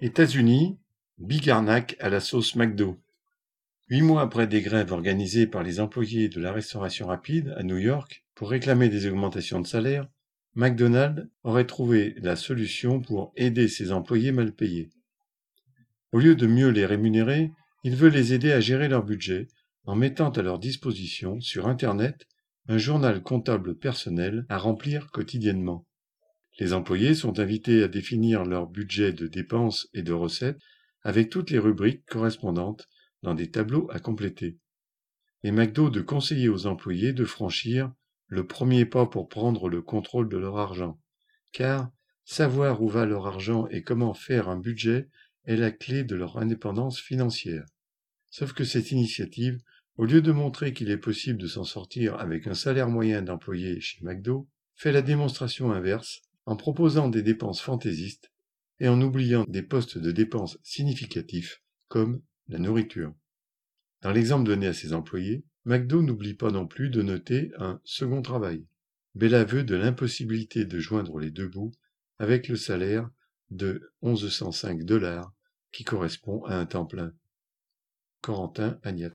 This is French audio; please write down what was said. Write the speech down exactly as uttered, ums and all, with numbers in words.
États-Unis, big arnaque à la sauce McDo. Huit mois après des grèves organisées par les employés de la restauration rapide à New York pour réclamer des augmentations de salaire, McDonald's aurait trouvé la solution pour aider ses employés mal payés. Au lieu de mieux les rémunérer, il veut les aider à gérer leur budget en mettant à leur disposition sur Internet un journal comptable personnel à remplir quotidiennement. Les employés sont invités à définir leur budget de dépenses et de recettes avec toutes les rubriques correspondantes dans des tableaux à compléter. Et McDo de conseiller aux employés de franchir le premier pas pour prendre le contrôle de leur argent. Car savoir où va leur argent et comment faire un budget est la clé de leur indépendance financière. Sauf que cette initiative, au lieu de montrer qu'il est possible de s'en sortir avec un salaire moyen d'employé chez McDo, fait la démonstration inverse en proposant des dépenses fantaisistes et en oubliant des postes de dépenses significatifs comme la nourriture. Dans l'exemple donné à ses employés, McDo n'oublie pas non plus de noter un second travail, bel aveu de l'impossibilité de joindre les deux bouts avec le salaire de mille cent cinq dollars qui correspond à un temps plein. Corentin Agnat.